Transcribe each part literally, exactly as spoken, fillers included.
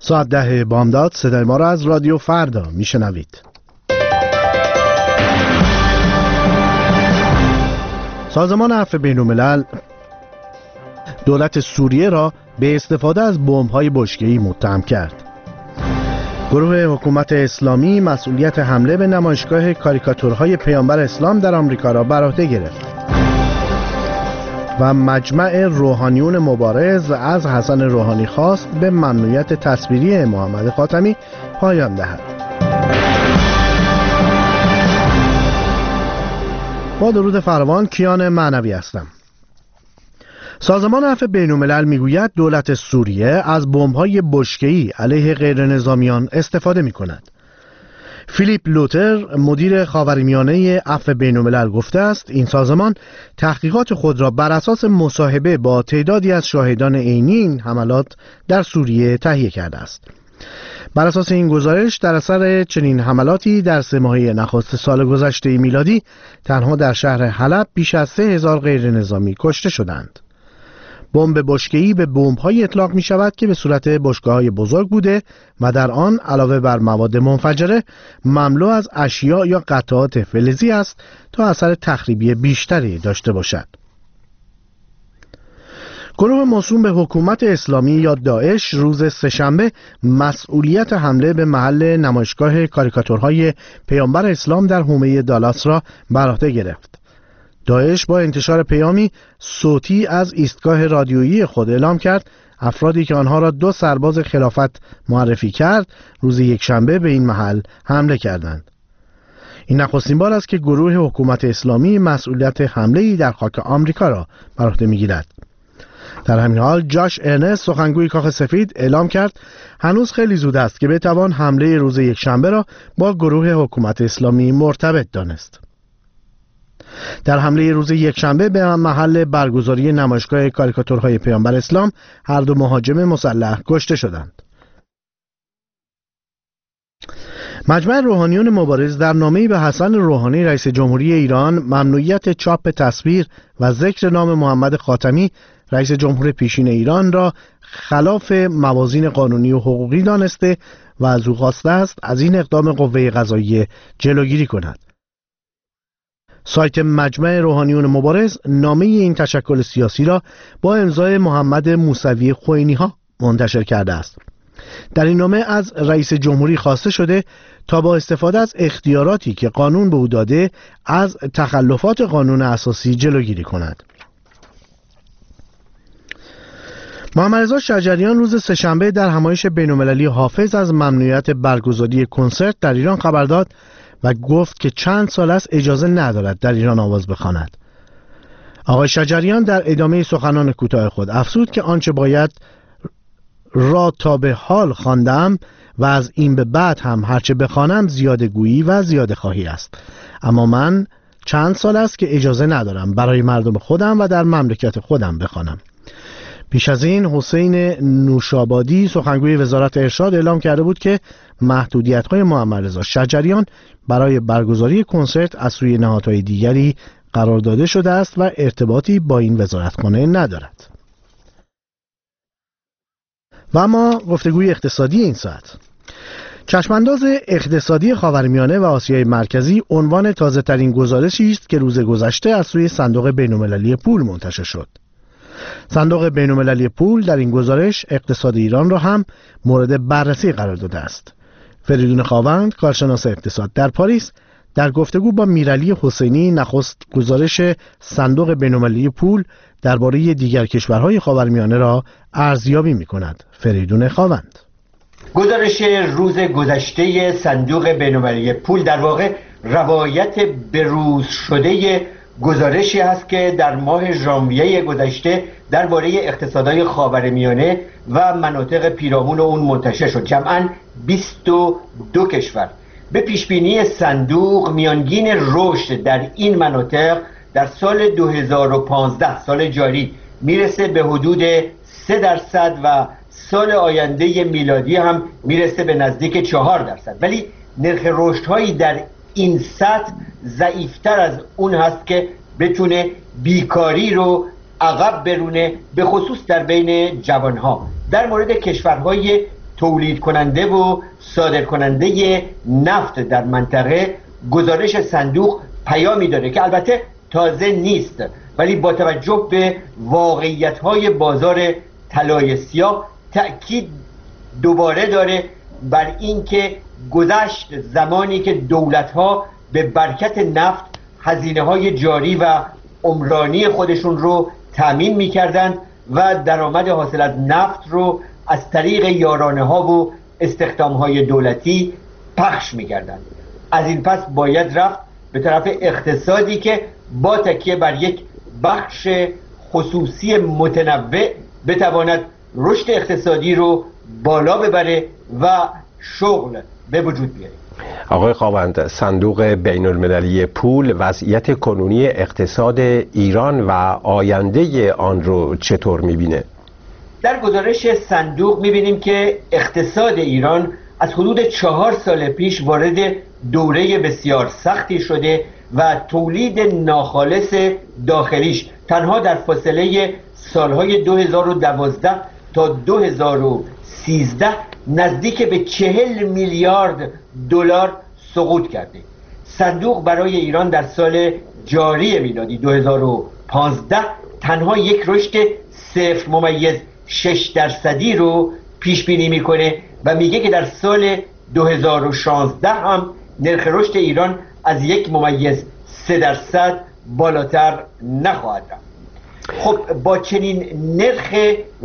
ساعت ده بامداد صدای ما را از رادیو فردا میشنوید. سازمان عفو بین‌الملل دولت سوریه را به استفاده از بمب‌های بشکه‌ای متهم کرد. گروه حکومت اسلامی مسئولیت حمله به نمایشگاه کاریکاتورهای پیامبر اسلام در آمریکا را بر عهده گرفت و مجمع روحانیون مبارز از حسن روحانی خواست به ممنوعیت تصویری محمد خاتمی پایان دهد. با درود فراوان، کیان معنوی هستم. سازمان عفو بین‌الملل میگوید دولت سوریه از بمب‌های بشکه‌ای علیه غیرنظامیان استفاده می‌کند. فیلیپ لوتر مدیر خاورمیانه عفو بین‌الملل گفته است این سازمان تحقیقات خود را بر اساس مصاحبه با تعدادی از شاهدان عینی این حملات در سوریه تهیه کرده است. بر اساس این گزارش در اثر چنین حملاتی در سه ماهه نخست سال گذشته میلادی تنها در شهر حلب بیش از سه هزار غیرنظامی کشته شدند. بمب بشکه‌ای به بمب‌های اطلاق می شود که به صورت بشکه‌های بزرگ بوده و در آن علاوه بر مواد منفجره مملو از اشیاء یا قطعات فلزی است تا اثر تخریبی بیشتری داشته باشد. گروه موسوم به حکومت اسلامی یا داعش روز سه‌شنبه مسئولیت حمله به محل نمایشگاه کاریکاتورهای پیامبر اسلام در حومه دالاس را بر عهده گرفت. داعش با انتشار پیامی صوتی از ایستگاه رادیویی خود اعلام کرد افرادی که آنها را دو سرباز خلافت معرفی کرد روز یکشنبه به این محل حمله کردند. این نخستین بار است که گروه حکومت اسلامی مسئولیت حمله‌ای در خاک آمریکا را بر عهده می‌گیرد. در همین حال جاش ارنست سخنگوی کاخ سفید اعلام کرد هنوز خیلی زود است که بتوان حمله روز یکشنبه را با گروه حکومت اسلامی مرتبط دانست. در حمله روز یکشنبه به محل برگزاری نمایشگاه کاریکاتورهای پیامبر اسلام هر دو مهاجم مسلح کشته شدند. مجمع روحانیون مبارز در نامه‌ای به حسن روحانی رئیس جمهوری ایران ممنوعیت چاپ تصویر و ذکر نام محمد خاتمی رئیس جمهور پیشین ایران را خلاف موازین قانونی و حقوقی دانسته و از او خواسته است از این اقدام قوه قضاییه جلوگیری کند. سایت مجمع روحانیون مبارز نامه این تشکل سیاسی را با امضای محمد موسوی خوئینی ها منتشر کرده است. در این نامه از رئیس جمهوری خواسته شده تا با استفاده از اختیاراتی که قانون به او داده از تخلفات قانون اساسی جلوگیری کند. محمد رضا شجریان روز سه‌شنبه در همایش بین‌المللی حافظ از ممنوعیت برگزاری کنسرت در ایران خبر داد و گفت که چند سال است اجازه ندارد در ایران آواز بخواند. آقای شجریان در ادامه سخنان کوتاه خود افزود که آنچه باید را تا به حال خواندم و از این به بعد هم هرچه بخوانم زیاده گویی و زیاده خواهی است، اما من چند سال است که اجازه ندارم برای مردم خودم و در مملکت خودم بخوانم. پیش از این حسین نوشابادی سخنگوی وزارت ارشاد اعلام کرده بود که محدودیت‌های محمد رضا شجریان برای برگزاری کنسرت از سوی نهادهای دیگری قرار داده شده است و ارتباطی با این وزارتخانه ندارد. و اما گفتگوی اقتصادی این ساعت. چشمانداز اقتصادی خاورمیانه و آسیای مرکزی عنوان تازه‌ترین گزارشی است که روز گذشته از سوی صندوق بین‌المللی پول منتشر شد. صندوق بین‌المللی پول در این گزارش اقتصاد ایران را هم مورد بررسی قرار داده است. فریدون خاوند، کارشناس اقتصاد در پاریس، در گفتگو با میرعلی حسینی نخست گزارش صندوق بین‌المللی پول درباره دیگر کشورهای خاورمیانه را ارزیابی می‌کند. فریدون خاوند: گزارش روز گذشته صندوق بین‌المللی پول در واقع روایت بروز شده گزارشی است که در ماه ژانویه گذشته درباره اقتصادهای خاورمیانه و مناطق پیرامون اون منتشر شد. جمعاً بیست و دو کشور. به پیشبینی صندوق میانگین رشد در این مناطق در سال دو هزار و پانزده سال جاری میرسه به حدود سه درصد و سال آینده میلادی هم میرسه به نزدیک چهار درصد، ولی نرخ رشدهایی در این سطح ضعیفتر از اون هست که بتونه بیکاری رو عقب برونه، به خصوص در بین جوانها. در مورد کشورهای تولید کننده و صادر کننده نفت در منطقه گزارش صندوق پیامی داره که البته تازه نیست، ولی با توجه به واقعیت‌های بازار طلای سیاه تأکید دوباره داره بر اینکه گذشت زمانی که دولت‌ها به برکت نفت هزینه‌های جاری و عمرانی خودشون رو تأمین می‌کردند و درآمد حاصل از نفت رو از طریق یارانه‌ها و استخدام‌های دولتی پخش می‌کردند. از این پس باید رفت به طرف اقتصادی که با تکیه بر یک بخش خصوصی متنوع بتواند رشد اقتصادی رو بالا ببره و شغل به وجود بیاره. آقای خاوند، صندوق بین المللی پول وضعیت کنونی اقتصاد ایران و آینده آن رو چطور میبینه؟ در گزارش صندوق میبینیم که اقتصاد ایران از حدود چهار سال پیش وارد دوره بسیار سختی شده و تولید ناخالص داخلیش تنها در فاصله سالهای دو هزار و دوازده تا دو هزار و سیزده نزدیک به چهل میلیارد دلار سقوط کرده. صندوق برای ایران در سال جاری میلادی دو هزار و پانزده تنها یک رشد صفر ممیز شش درصدی رو پیش بینی میکنه و میگه که در سال دو هزار و شانزده هم نرخ رشد ایران از یک ممیز سه درصد بالاتر نخواهد رفت. خب با چنین نرخ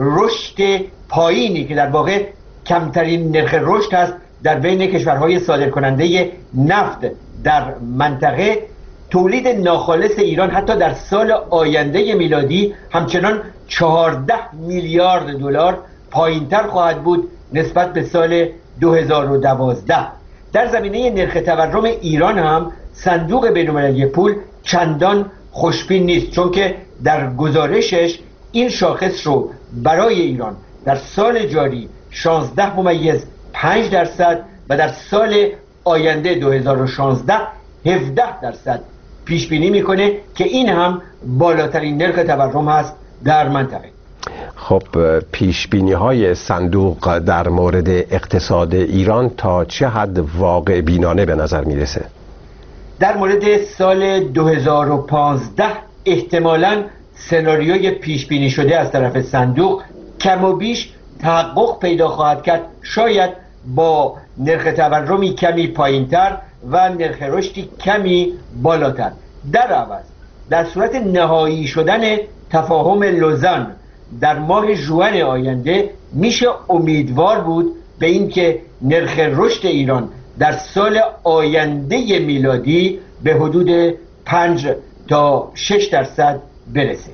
رشد پایینی که در واقع کمترین نرخ رشد هست در بین کشورهای صادر کننده نفت در منطقه، تولید ناخالص ایران حتی در سال آینده میلادی همچنان چهارده میلیارد دلار پایینتر خواهد بود نسبت به سال دو هزار و دوازده. در زمینه نرخ تورم ایران هم صندوق بین‌المللی پول چندان خوشبین نیست، چون که در گزارشش این شاخص رو برای ایران در سال جاری شانزده ممیز پنج درصد و در سال آینده دو هزار و شانزده هفده درصد پیش بینی میکنه که این هم بالاترین نرخ تورم هست در منطقه. خب پیش بینی های صندوق در مورد اقتصاد ایران تا چه حد واقع بینانه به نظر میرسه؟ در مورد سال دو هزار و پانزده احتمالاً سناریوی پیش بینی شده از طرف صندوق کم و بیش تحقق پیدا خواهد کرد، شاید با نرخ تورمی کمی پایینتر و نرخ رشدی کمی بالاتر. در عوض در صورت نهایی شدن تفاهم لوزان در ماه ژوئن آینده میشه امیدوار بود به اینکه نرخ رشد ایران در سال آینده میلادی به حدود پنج تا شش درصد برسه.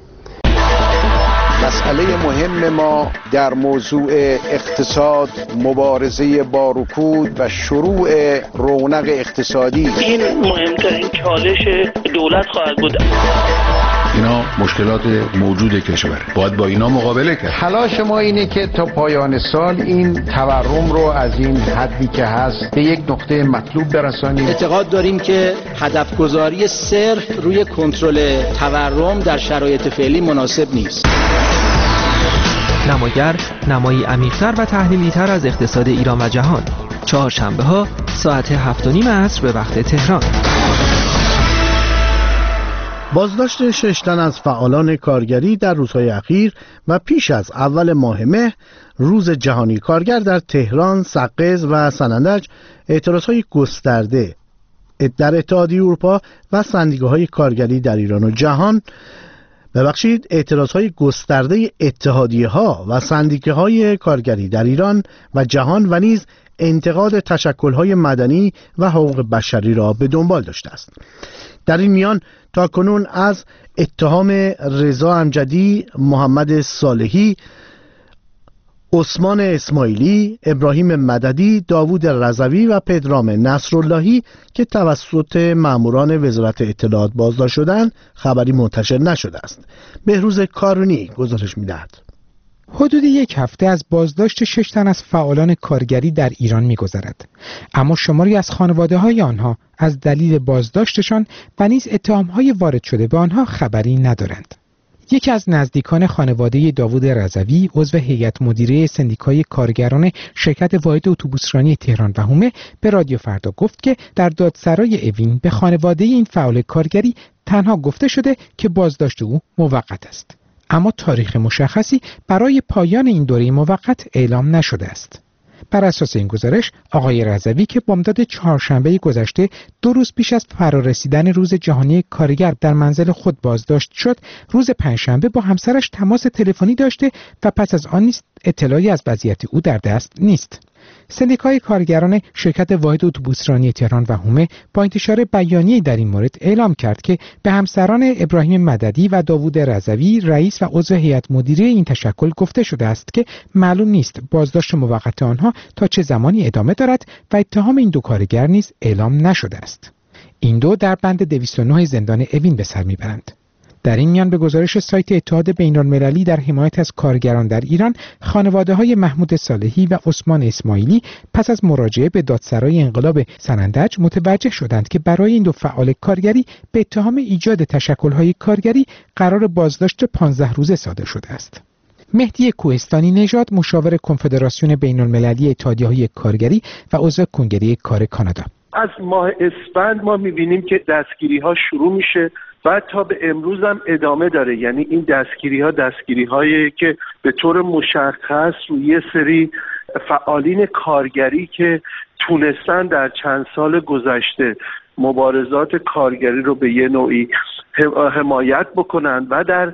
مسئله مهم ما در موضوع اقتصاد مبارزه با رکود و شروع رونق اقتصادی، این مهمترین چالش دولت خواهد بود. اینا مشکلات موجود کشور، باید با اینا مقابله کرد. تلاش ما اینه که تا پایان سال این تورم رو از این حدی که هست به یک نقطه مطلوب برسانیم. اعتقاد داریم که هدف گذاری صرف روی کنترل تورم در شرایط فعلی مناسب نیست. نماگر نمایی عمیق‌تر و تحلیلی‌تر از اقتصاد ایران و جهان، چهارشنبه ها ساعت هفت و نیم عصر به وقت تهران. بازداشت شش تن از فعالان کارگری در روزهای اخیر و پیش از اول ماه مه، روز جهانی کارگر، در تهران، سقز و سنندج اعتراضهای گسترده در اتحادیه اروپا و سندیکاهای کارگری در ایران و جهان ببخشید اعتراضهای گسترده اتحادیه ها و سندیکه های کارگری در ایران و جهان و نیز انتقاد تشکل‌های مدنی و حقوق بشری را به دنبال داشته است. در این میان تا کنون از اتهام رضا امجدی، محمد صالحی، عثمان اسماعیلی، ابراهیم مددی، داوود رضوی و پدرام نصراللهی که توسط ماموران وزارت اطلاعات بازداشت شدند خبری منتشر نشده است. بهروز کارونی گزارش می‌دهد. حدود یک هفته از بازداشت شش تن از فعالان کارگری در ایران می‌گذرد، اما شماری از خانواده‌های آنها از دلیل بازداشتشان و نیز اتهام‌های وارد شده به آنها خبری ندارند. یکی از نزدیکان خانواده داوود رضوی، عضو هیئت مدیره سندیکای کارگران شرکت واحد اتوبوسرانی تهران و حومه به رادیو فردا گفت که در دادسرای اوین به خانواده این فعال کارگری تنها گفته شده که بازداشت او موقت است، اما تاریخ مشخصی برای پایان این دوره موقت اعلام نشده است. بر اساس این گزارش، آقای رضوی که بامداد چهارشنبه گذشته دو روز پیش از فرارسیدن روز جهانی کارگر در منزل خود بازداشت شد، روز پنجشنبه با همسرش تماس تلفنی داشته و پس از آن نیز اطلاعی از وضعیت او در دست نیست. سندیکای کارگران شرکت واحد اتوبوسرانی تهران و حومه با انتشار بیانیه‌ای در این مورد اعلام کرد که به همسران ابراهیم مددی و داوود رضوی، رئیس و عضو هیئت مدیره این تشکل گفته شده است که معلوم نیست بازداشت موقت آنها تا چه زمانی ادامه دارد و اتهام این دو کارگر نیز اعلام نشده است. این دو در بند دویست و نه زندان اوین به سر میبرند. در این میان به گزارش سایت اتحاد بین‌المللی در حمایت از کارگران در ایران، خانواده‌های محمود صالحی و عثمان اسماعیلی پس از مراجعه به دادسرای انقلاب سنندج متوجه شدند که برای این دو فعال کارگری به اتهام ایجاد تشکل‌های کارگری قرار بازداشت پانزده روزه صادر شده است. مهدی کوهستانی نژاد، مشاور کنفدراسیون بین‌المللی اتحادیه‌های کارگری و عضو کنگره کار کانادا: از ماه اسفند ما می‌بینیم که دستگیری‌ها شروع میشه و تا به امروز هم ادامه داره. یعنی این دستگیری ها دستگیری هایی که به طور مشخص روی یه سری فعالین کارگری که تونستن در چند سال گذشته مبارزات کارگری رو به یه نوعی حمایت بکنن و در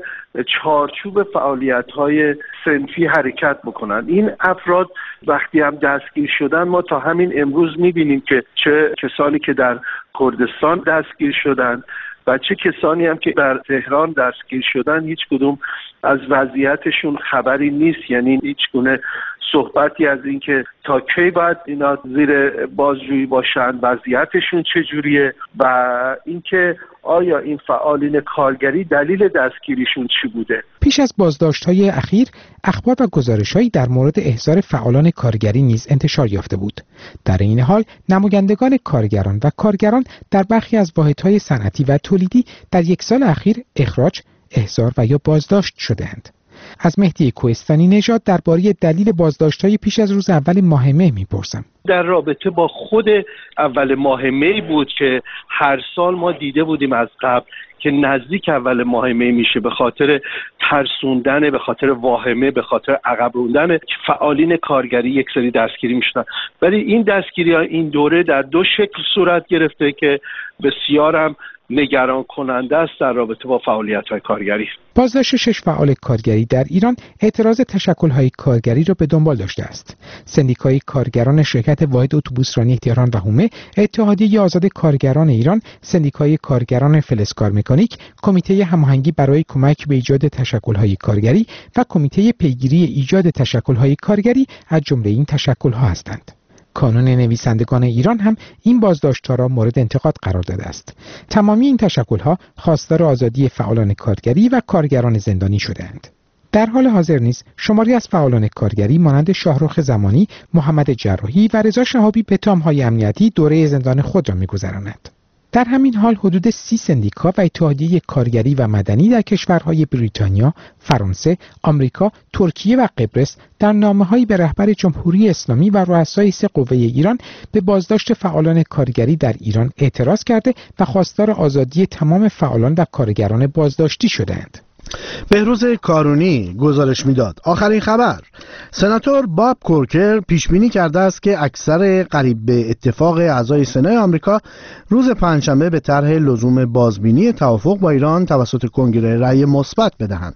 چارچوب فعالیت های صنفی حرکت بکنن. این افراد وقتی هم دستگیر شدن، ما تا همین امروز میبینیم که چه کسانی که در کردستان دستگیر شدن و چه کسانی هم که در تهران دستگیر شدن هیچ کدوم از وضعیتشون خبری نیست. یعنی هیچ گونه صحبتی از این که تا کی باید اینا زیر بازجویی باشن، وضعیتشون چجوریه و اینکه آیا این فعالین کارگری دلیل دستگیریشون چی بوده. پیش از بازداشت‌های اخیر، اخبار و گزارش‌هایی در مورد احضار فعالان کارگری نیز انتشار یافته بود. در این حال، نمایندگان کارگران و کارگران در برخی از واحدهای صنعتی و تولیدی در یک سال اخیر اخراج، احضار و یا بازداشت شده‌اند. از مهدی کوهستانی نژاد درباره دلیل بازداشت‌های پیش از روز اول ماه مه می‌پرسم. در رابطه با خود اول ماه مه بود که هر سال ما دیده بودیم از قبل که نزدیک اول ماه مه میشه، به خاطر ترسوندن، به خاطر واهمه، به خاطر عقب روندن فعالین کارگری یک سری دستگیری میشدن. ولی این دستگیری ها این دوره در دو شکل صورت گرفته که بسیار هم نگران کننده است در رابطه با فعالیت‌های کارگری. بازداشت شش فعال کارگری در ایران اعتراض تشکل‌های کارگری را به دنبال داشته است. سندیکای کارگران شرکت واحد اتوبوسرانی تهران و حومه، اتحادیه آزاد کارگران ایران، سندیکای کارگران فلزکار مکانیک، کمیته هماهنگی برای کمک به ایجاد تشکل‌های کارگری و کمیته پیگیری ایجاد تشکل‌های کارگری از جمله این تشکل‌ها هستند. کانون نویسندگان ایران هم این بازداشت‌ها را مورد انتقاد قرار داده است. تمامی این تشکل‌ها خواستار آزادی فعالان کارگری و کارگران زندانی شده‌اند. در حال حاضر نیز شماری از فعالان کارگری مانند شاهرخ زمانی، محمد جراحی و رضا شهابی به اتهام‌های امنیتی دوره زندان خود را می‌گذرانند. در همین حال حدود سی سندیکا و اتحادیه کارگری و مدنی در کشورهای بریتانیا، فرانسه، آمریکا، ترکیه و قبرس در نامه‌هایی به رهبر جمهوری اسلامی و رؤسای سه قوه ایران به بازداشت فعالان کارگری در ایران اعتراض کرده و خواستار آزادی تمام فعالان و کارگران بازداشتی شدند. بهروز کارونی گزارش میداد. آخرین خبر: سناتور باب کورکر پیش بینی کرده است که اکثر قریب به اتفاق اعضای سنای آمریکا روز پنجشنبه به طرح لزوم بازبینی توافق با ایران توسط کنگره رأی مثبت بدهند.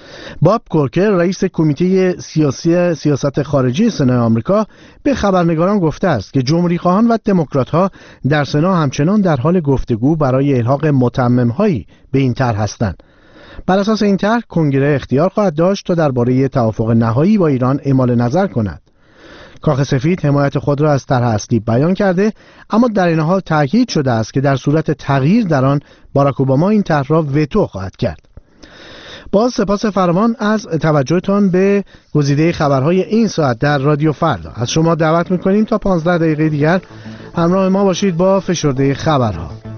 باب کورکر رئیس کمیته سیاسی سیاست خارجی سنای آمریکا به خبرنگاران گفته است که جمهوری‌خواهان و دموکرات‌ها در سنا همچنان در حال گفتگو برای الحاق متمم‌هایی به این طرح هستند. بر اساس این طرح کنگره اختیار خواهد داشت تا درباره توافق نهایی با ایران اعمال نظر کند. کاخ سفید حمایت خود را از طرح اصلی بیان کرده، اما در این حال تاکید شده است که در صورت تغییر در آن باراک اوباما این طرح را وتو خواهد کرد. باز سپاس فراوان از توجهتان به گزیده خبرهای این ساعت در رادیو فردا. از شما دعوت می‌کنیم تا پانزده دقیقه دیگر همراه ما باشید با فشرده خبرها.